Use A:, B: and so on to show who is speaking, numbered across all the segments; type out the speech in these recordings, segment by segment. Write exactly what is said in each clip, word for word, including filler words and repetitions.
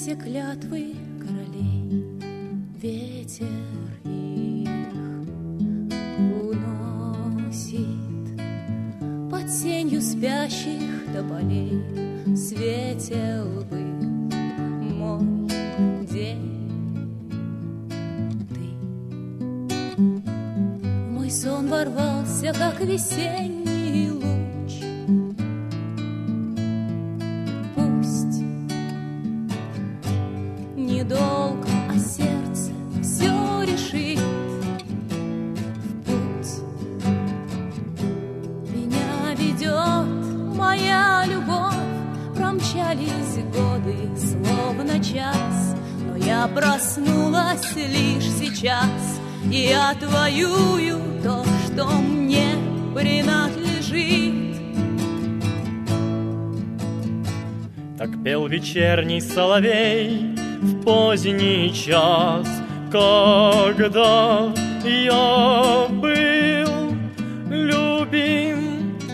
A: все клятвы королей, ветер их уносит под сенью спящих тополей. Светел бы мой день, ты в мой сон ворвался, как весенний луч. Пусть недолго, а сердце все решит. В путь меня ведет моя любовь. Промчались годы, словно час, но я проснулась лишь сейчас и отвоюю то, что мне принадлежит.
B: Так пел вечерний соловей в поздний час, когда я был любим.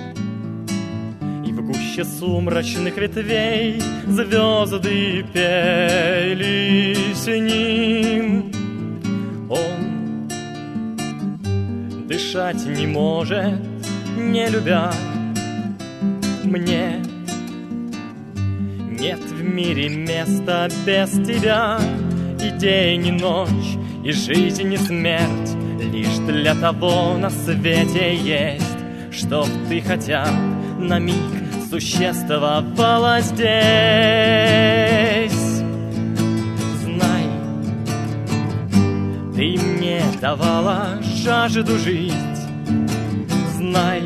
B: И в гуще сумрачных ветвей звезды пели с ним. Он дышать не может, не любя. Мне нет в мире места без тебя. И день, и ночь, и жизнь, и смерть лишь для того на свете есть, чтоб ты хотя на миг существовала здесь. Знай, ты мне давала жажду жить. Знай,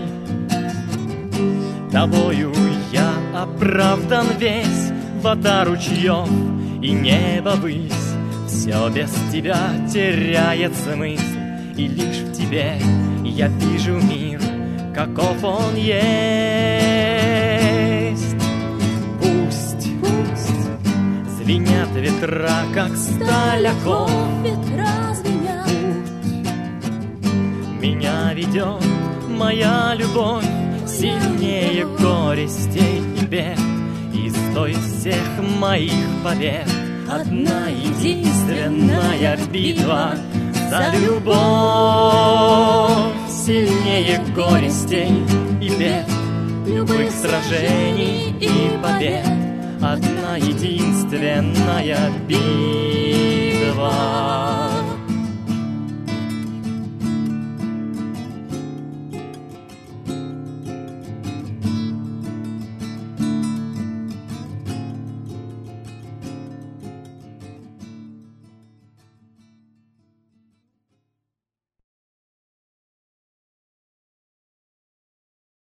B: тобою я оправдан весь, вода ручьев и небо высь. Все без тебя теряет смысл, и лишь в тебе я вижу мир, каков он есть. Пусть, пусть звенят ветра, как сталь оков.
A: Ветра звенят.
B: Меня ведет моя любовь сильнее горестей и бед. И стоит всех моих побед одна единственная битва за любовь. Сильнее горестей и бед, любых сражений и побед, одна единственная битва.